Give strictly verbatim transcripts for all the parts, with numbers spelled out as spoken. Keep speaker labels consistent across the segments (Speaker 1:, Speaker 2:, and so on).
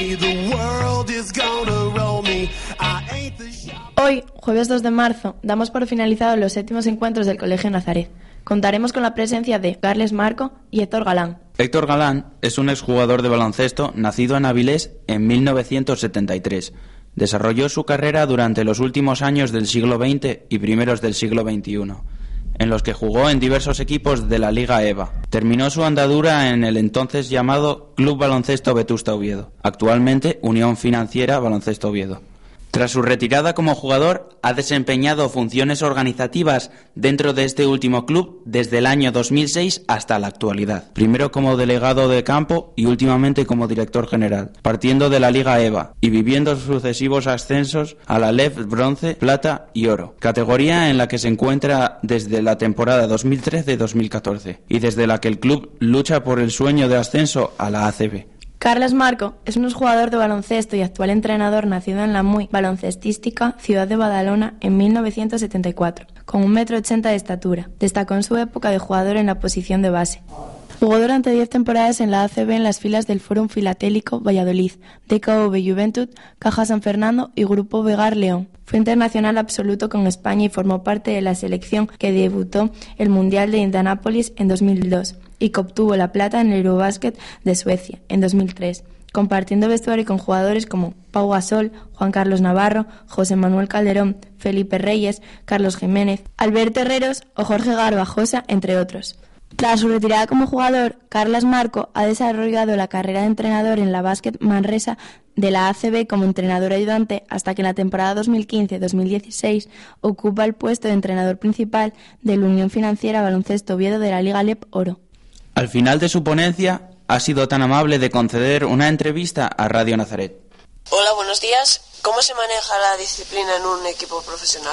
Speaker 1: Hoy, jueves dos de marzo, damos por finalizados los séptimos encuentros del Colegio Nazaret. Contaremos con la presencia de Carles Marco y Héctor Galán.
Speaker 2: Héctor Galán es un exjugador de baloncesto nacido en Avilés en mil novecientos setenta y tres. Desarrolló su carrera durante los últimos años del siglo veinte y primeros del siglo veintiuno, en los que jugó en diversos equipos de la Liga EVA. Terminó su andadura en el entonces llamado Club Baloncesto Vetusta Oviedo, actualmente Unión Financiera Baloncesto Oviedo. Tras su retirada como jugador, ha desempeñado funciones organizativas dentro de este último club desde el año dos mil seis hasta la actualidad. Primero como delegado de campo y últimamente como director general, partiendo de la Liga EVA y viviendo sucesivos ascensos a la L E V Bronce, Plata y Oro, categoría en la que se encuentra desde la temporada dos mil trece dos mil catorce y desde la que el club lucha por el sueño de ascenso a la A C B.
Speaker 1: Carles Marco es un jugador de baloncesto y actual entrenador nacido en la muy baloncestística ciudad de Badalona en mil novecientos setenta y cuatro, con un metro ochenta de estatura. Destacó en su época de jugador en la posición de base. Jugó durante diez temporadas en la A C B en las filas del Fórum Filatélico Valladolid, D K V Juventud, Caja San Fernando y Grupo Vegar León. Fue internacional absoluto con España y formó parte de la selección que debutó el Mundial de Indianápolis en dos mil dos y que obtuvo la plata en el Eurobasket de Suecia en dos mil tres, compartiendo vestuario con jugadores como Pau Gasol, Juan Carlos Navarro, José Manuel Calderón, Felipe Reyes, Carlos Jiménez, Alberto Herreros o Jorge Garbajosa, entre otros. Tras su retirada como jugador, Carles Marco ha desarrollado la carrera de entrenador en la Básquet Manresa de la A C B como entrenador ayudante hasta que en la temporada dos mil quince dos mil dieciséis ocupa el puesto de entrenador principal de la Unión Financiera Baloncesto Oviedo de la Liga L E P Oro.
Speaker 2: Al final de su ponencia, ha sido tan amable de conceder una entrevista a Radio Nazaret.
Speaker 3: Hola, buenos días. ¿Cómo se maneja la disciplina en un equipo profesional?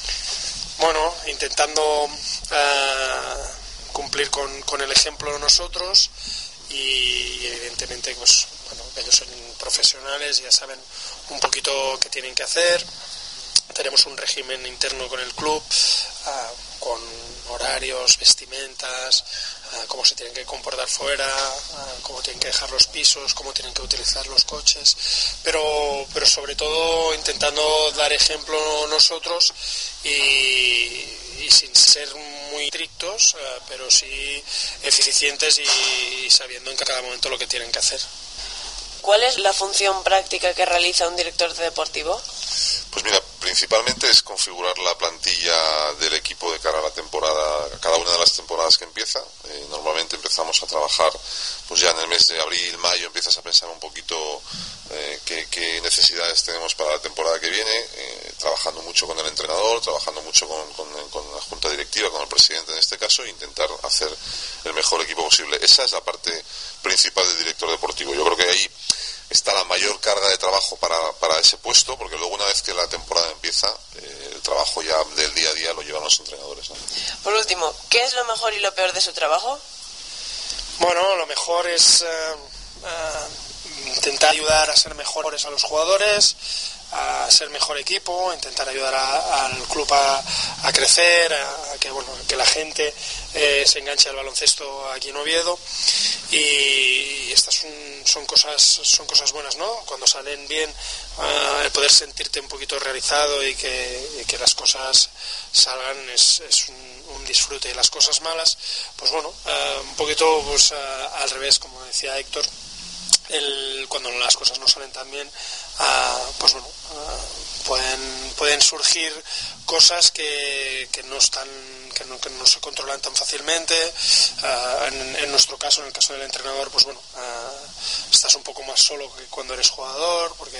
Speaker 4: Bueno, intentando uh, cumplir con, con el ejemplo nosotros y evidentemente pues bueno, ellos son profesionales, ya saben un poquito qué tienen que hacer. Tenemos un régimen interno con el club, uh, con horarios, vestimentas, uh, cómo se tienen que comportar fuera, uh, cómo tienen que dejar los pisos, cómo tienen que utilizar los coches, pero, pero sobre todo intentando dar ejemplo nosotros y, y sin ser muy estrictos, uh, pero sí eficientes y, y sabiendo en cada momento lo que tienen que hacer.
Speaker 3: ¿Cuál es la función práctica que realiza un director deportivo?
Speaker 5: Pues mira, principalmente es configurar la plantilla del equipo de cara a la temporada, a cada una de las temporadas que empieza. Eh, normalmente empezamos a trabajar, pues ya en el mes de abril, mayo, empiezas a pensar un poquito eh, qué, qué necesidades tenemos para la temporada que viene, eh, trabajando mucho con el entrenador, trabajando mucho con, con, con la junta directiva, con el presidente en este caso, e intentar hacer el mejor equipo posible. Esa es la parte principal del director deportivo. Yo creo que ahí está la mayor carga de trabajo para, para ese puesto, porque luego una vez que la temporada empieza, eh, el trabajo ya del día a día lo llevan los entrenadores, ¿no?
Speaker 3: Por último, ¿qué es lo mejor y lo peor de su trabajo?
Speaker 4: Bueno, lo mejor es uh, uh, intentar ayudar a ser mejores a los jugadores, a ser mejor equipo, intentar ayudar a, al club a, a crecer, a, a que bueno, que la gente eh, se enganche al baloncesto aquí en Oviedo, y, y estas son, son cosas son cosas buenas, ¿no? Cuando salen bien, uh, el poder sentirte un poquito realizado y que, y que las cosas salgan es, es un, un disfrute. Y las cosas malas, pues bueno, uh, un poquito pues uh, al revés, como decía Héctor. El, cuando las cosas no salen tan bien, uh, pues bueno, uh, pueden pueden surgir cosas que, que no están que no, que no se controlan tan fácilmente. Uh, en, en nuestro caso, en el caso del entrenador, pues bueno, uh, estás un poco más solo que cuando eres jugador, porque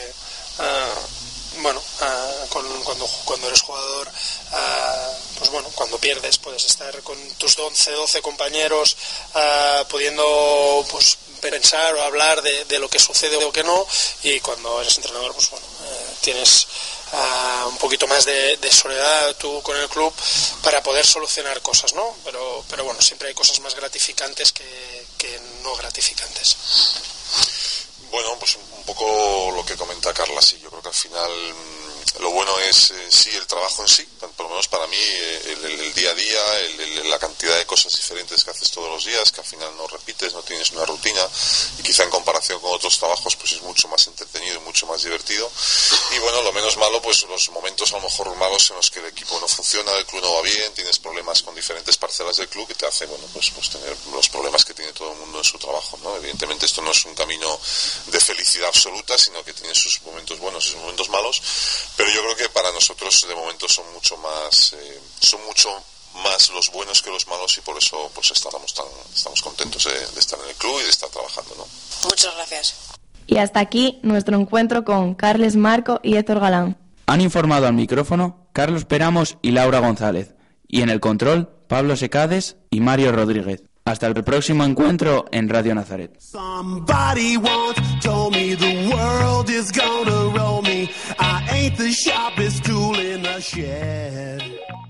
Speaker 4: uh, bueno, uh, con, cuando cuando eres jugador, uh, pues bueno, cuando pierdes puedes estar con tus once, doce compañeros, uh, pudiendo pues pensar o hablar de, de lo que sucede o lo que no, y cuando eres entrenador pues bueno, eh, tienes uh, un poquito más de, de soledad tú con el club para poder solucionar cosas, ¿no? Pero, pero bueno, siempre hay cosas más gratificantes que, que no gratificantes.
Speaker 5: Bueno, pues un poco lo que comenta Carla, sí, yo creo que al final lo bueno es eh, sí el trabajo en sí, por lo menos para mí eh, el, el, el día a día, el, el, la cantidad de cosas diferentes que haces todos los días, que al final no repites, no tienes una rutina, y quizá en comparación con otros trabajos pues es mucho más entretenido y mucho más divertido. Y bueno, lo menos malo pues los momentos a lo mejor malos en los que el equipo no funciona, el club no va bien, tienes problemas con diferentes parcelas del club que te hace bueno pues, pues tener los problemas que tiene todo el mundo en su trabajo, ¿no? Evidentemente esto no es un camino de felicidad absoluta, sino que tiene sus momentos buenos y sus momentos malos, pero yo creo que para nosotros de momento son mucho más eh, son mucho más los buenos que los malos, y por eso pues estamos tan estamos contentos de, de estar en el club y de estar trabajando, ¿no?
Speaker 3: Muchas gracias.
Speaker 1: Y hasta aquí nuestro encuentro con Carles Marco y Héctor Galán.
Speaker 2: Han informado al micrófono Carlos Peramos y Laura González, y en el control Pablo Secades y Mario Rodríguez. Hasta el próximo encuentro en Radio Nazaret.
Speaker 6: Somebody once told me the world is gonna roll me. I ain't the sharpest tool in the shed.